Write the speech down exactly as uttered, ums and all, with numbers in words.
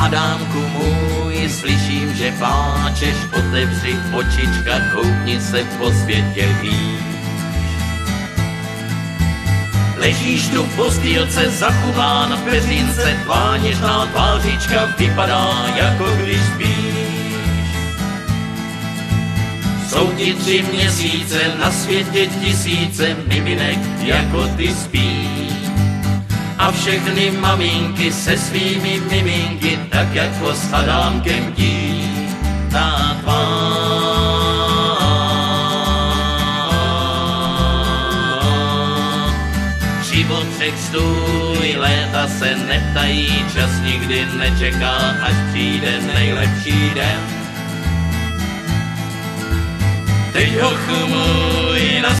Adámku můj, slyším, že pláčeš, otevři očička, koukni se po světě víš. Ležíš tu v postýlce, zachován v peřínce, tvá něžná tvářička vypadá, jako když spíš. Jsou ti tři měsíce, na světě tisíce miminek, jako ty spí. A všechny maminky se svými miminky, tak jako s Adámkem dí. Ta tvá život řek stůj, léta se neptají, čas nikdy nečeká, až přijde nejlepší den. Teď ho chumuj na